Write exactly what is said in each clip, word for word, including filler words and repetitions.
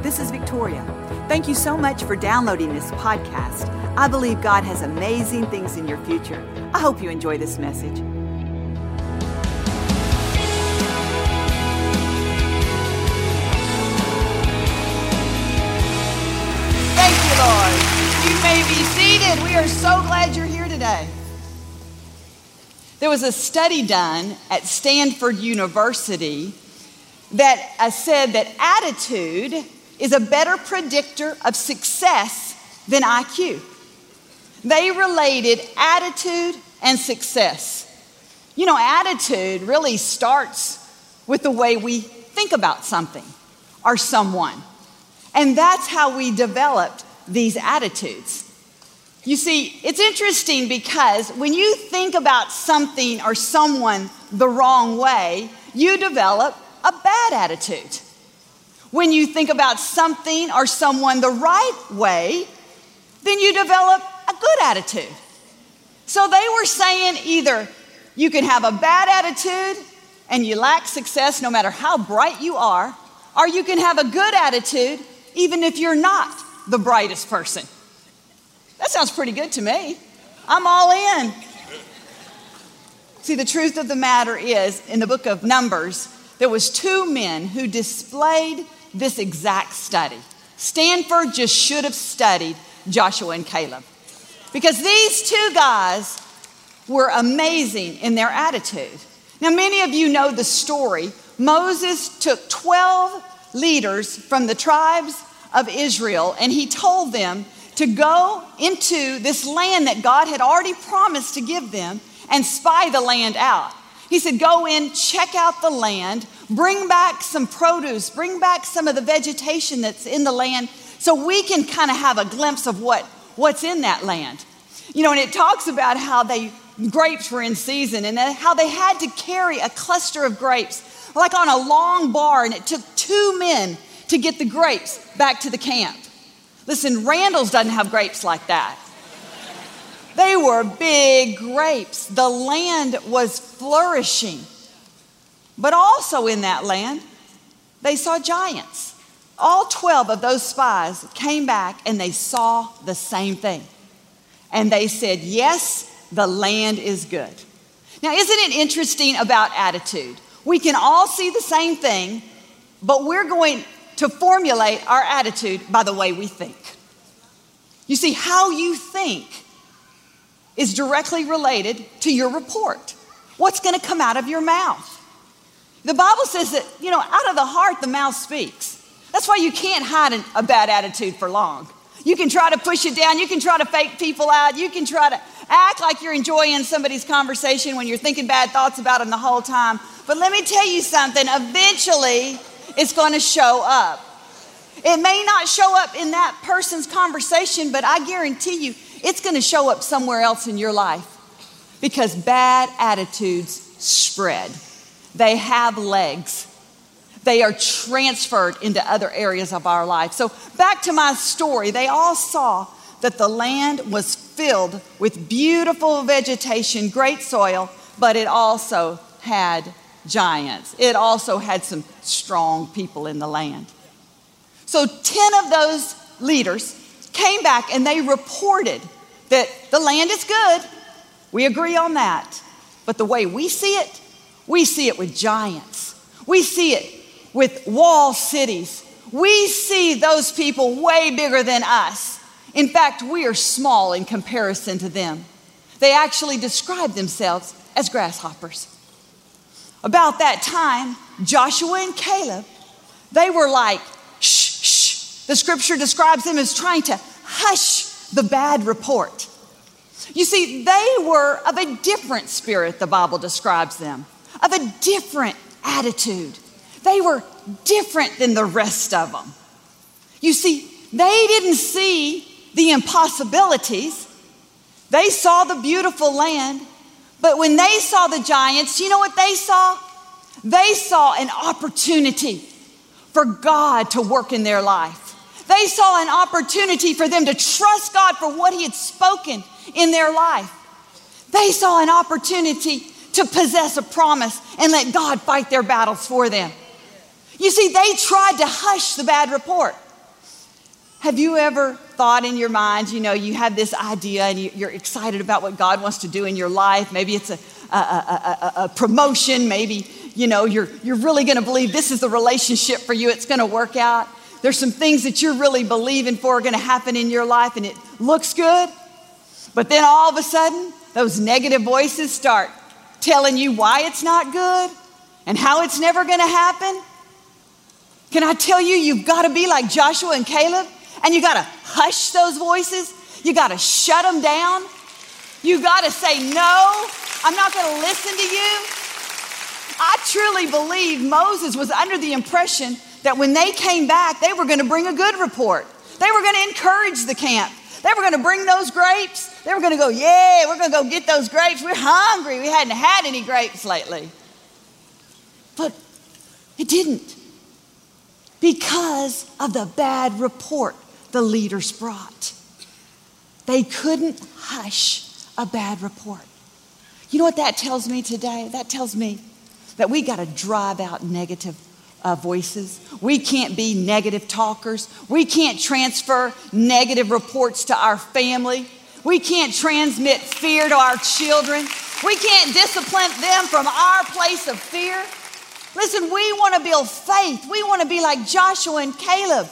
this is Victoria. Thank you so much for downloading this podcast. I believe God has amazing things in your future. I hope you enjoy this message. Thank you, Lord. You may be seated. We are so glad you're here today. There was a study done at Stanford University that uh, said that attitude is a better predictor of success than I Q. They related attitude and success. You know, attitude really starts with the way we think about something or someone. And that's how we developed these attitudes. You see, it's interesting because when you think about something or someone the wrong way, you develop a bad attitude. When you think about something or someone the right way, then you develop a good attitude. So they were saying either you can have a bad attitude and you lack success no matter how bright you are, or you can have a good attitude even if you're not the brightest person. That sounds pretty good to me. I'm all in. See, the truth of the matter is, in the book of Numbers, there was two men who displayed this exact study. Stanford just should have studied Joshua and Caleb, because these two guys were amazing in their attitude. Now, many of you know the story. Moses took twelve leaders from the tribes of Israel, and he told them to go into this land that God had already promised to give them and spy the land out. He said, go in, check out the land, bring back some produce, bring back some of the vegetation that's in the land so we can kind of have a glimpse of what, what's in that land. You know, and it talks about how they grapes were in season and how they had to carry a cluster of grapes like on a long bar, and it took two men to get the grapes back to the camp. Listen, Randall's doesn't have grapes like that. They were big grapes. The land was flourishing. But also in that land, they saw giants. All twelve of those spies came back and they saw the same thing. And they said, yes, the land is good. Now, isn't it interesting about attitude? We can all see the same thing, but we're going to formulate our attitude by the way we think. You see, how you think is directly related to your report. What's going to come out of your mouth? The Bible says that, you know, out of the heart, the mouth speaks. That's why you can't hide an, a bad attitude for long. You can try to push it down. You can try to fake people out. You can try to act like you're enjoying somebody's conversation when you're thinking bad thoughts about them the whole time. But let me tell you something. Eventually, it's going to show up. It may not show up in that person's conversation, but I guarantee you it's going to show up somewhere else in your life, because bad attitudes spread. They have legs. They are transferred into other areas of our life. So back to my story, they all saw that the land was filled with beautiful vegetation, great soil, but it also had giants. It also had some strong people in the land. So ten of those leaders came back and they reported that the land is good. We agree on that. But the way we see it, we see it with giants. We see it with wall cities. We see those people way bigger than us. In fact, we are small in comparison to them. They actually describe themselves as grasshoppers. About that time, Joshua and Caleb, they were like, shh, shh. The scripture describes them as trying to hush the bad report. You see, they were of a different spirit, the Bible describes them, of a different attitude. They were different than the rest of them. You see, they didn't see the impossibilities. They saw the beautiful land, but when they saw the giants, you know what they saw? They saw an opportunity for God to work in their life. They saw an opportunity for them to trust God for what He had spoken in their life. They saw an opportunity to possess a promise and let God fight their battles for them. You see, they tried to hush the bad report. Have you ever thought in your mind, you know, you have this idea and you're excited about what God wants to do in your life? Maybe it's a, a, a, a, a promotion. Maybe, you know, you're, you're really going to believe this is the relationship for you. It's going to work out. There's some things that you're really believing for are going to happen in your life and it looks good. But then all of a sudden, those negative voices start telling you why it's not good and how it's never going to happen. Can I tell you, you've got to be like Joshua and Caleb, and you got to hush those voices. You got to shut them down. You got to say, no, I'm not going to listen to you. I truly believe Moses was under the impression that when they came back, they were going to bring a good report. They were going to encourage the camp. They were going to bring those grapes. They were going to go, yeah, we're going to go get those grapes. We're hungry. We hadn't had any grapes lately. But it didn't, because of the bad report the leaders brought. They couldn't hush a bad report. You know what that tells me today? That tells me that we got to drive out negative uh, voices. We can't be negative talkers. We can't transfer negative reports to our family. We can't transmit fear to our children. We can't discipline them from our place of fear. Listen, we want to build faith. We want to be like Joshua and Caleb.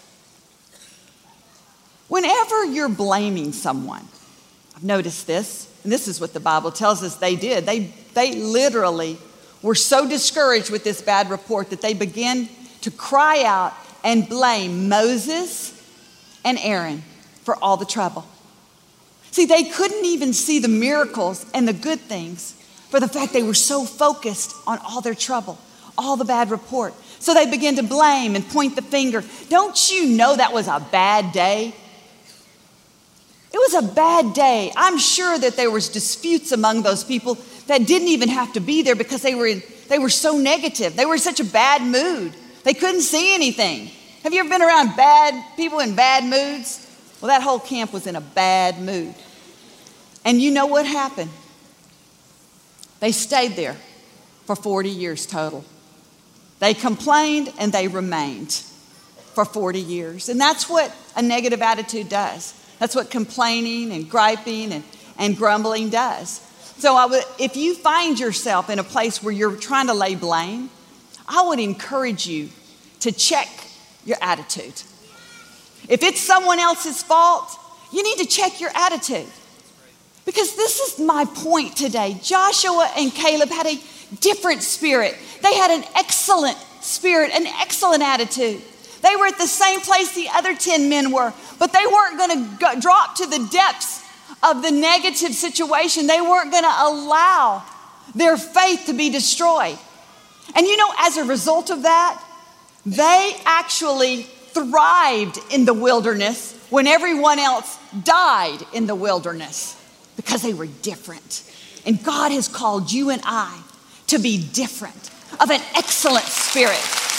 Whenever you're blaming someone, I've noticed this, and this is what the Bible tells us they did. They, they literally were so discouraged with this bad report that they began to cry out and blame Moses and Aaron for all the trouble. See, they couldn't even see the miracles and the good things for the fact they were so focused on all their trouble, all the bad report. So they began to blame and point the finger. Don't you know that was a bad day? It was a bad day. I'm sure that there was disputes among those people that didn't even have to be there because they were in, they were so negative. They were in such a bad mood. They couldn't see anything. Have you ever been around bad people in bad moods? Well, that whole camp was in a bad mood. And you know what happened? They stayed there for forty years total. They complained and they remained for forty years. And that's what a negative attitude does. That's what complaining and griping and, and grumbling does. So I would, if you find yourself in a place where you're trying to lay blame, I would encourage you to check your attitude. If it's someone else's fault, you need to check your attitude. Because this is my point today. Joshua and Caleb had a different spirit. They had an excellent spirit, an excellent attitude. They were at the same place the other ten men were, but they weren't going to drop to the depths of the negative situation. They weren't going to allow their faith to be destroyed. And you know, as a result of that, they actually thrived in the wilderness when everyone else died in the wilderness because they were different. And God has called you and I to be different, of an excellent spirit.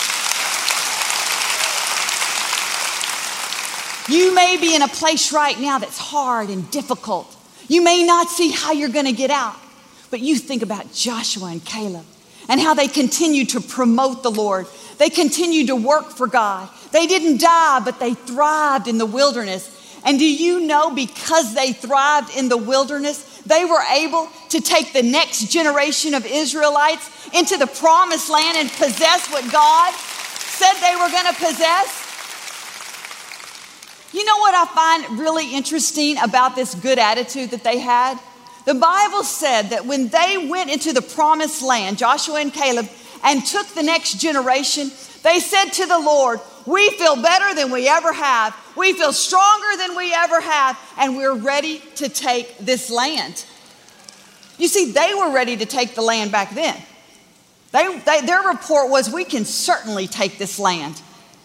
You may be in a place right now that's hard and difficult. You may not see how you're going to get out, but you think about Joshua and Caleb and how they continued to promote the Lord. They continued to work for God. They didn't die, but they thrived in the wilderness. And do you know, because they thrived in the wilderness, they were able to take the next generation of Israelites into the promised land and possess what God said they were going to possess? You know what I find really interesting about this good attitude that they had? The Bible said that when they went into the promised land, Joshua and Caleb, and took the next generation, they said to the Lord, we feel better than we ever have. We feel stronger than we ever have, and we're ready to take this land. You see, they were ready to take the land back then. They, they, their report was, we can certainly take this land.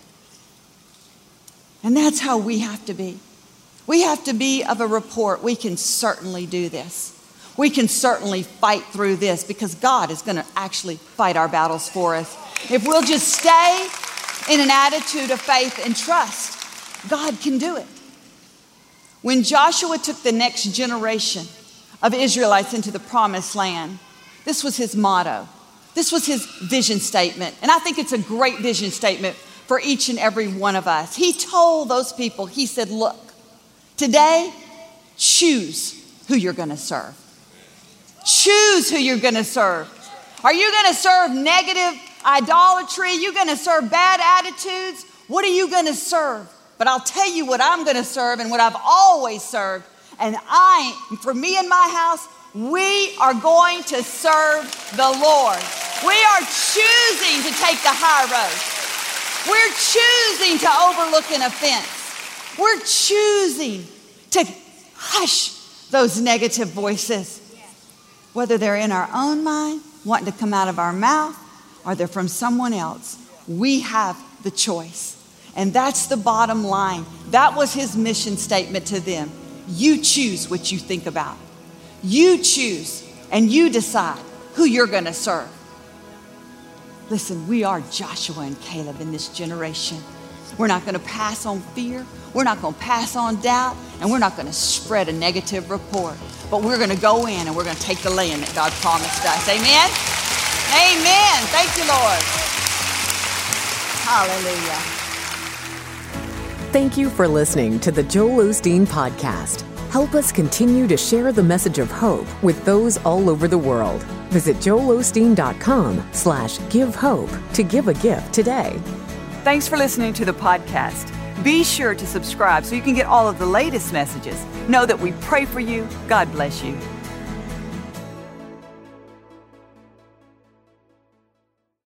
And that's how we have to be. We have to be of a report, we can certainly do this. We can certainly fight through this because God is going to actually fight our battles for us. If we'll just stay in an attitude of faith and trust, God can do it. When Joshua took the next generation of Israelites into the promised land, this was his motto. This was his vision statement. And I think it's a great vision statement for each and every one of us. He told those people, he said, look, today, choose who you're going to serve. Choose who you're going to serve. Are you going to serve negative idolatry? Are you going to serve bad attitudes? What are you going to serve? But I'll tell you what I'm going to serve and what I've always served. And I, for me and my house, we are going to serve the Lord. We are choosing to take the high road. We're choosing to overlook an offense. We're choosing to hush those negative voices, whether they're in our own mind, wanting to come out of our mouth, or they're from someone else. We have the choice. And that's the bottom line. That was his mission statement to them. You choose what you think about. You choose and you decide who you're going to serve. Listen, we are Joshua and Caleb in this generation. We're not going to pass on fear. We're not going to pass on doubt. And we're not going to spread a negative report. But we're going to go in and we're going to take the land that God promised us. Amen? Amen. Thank you, Lord. Hallelujah. Thank you for listening to the Joel Osteen Podcast. Help us continue to share the message of hope with those all over the world. Visit joelosteen.com slash give hope to give a gift today. Thanks for listening to the podcast. Be sure to subscribe so you can get all of the latest messages. Know that we pray for you. God bless you.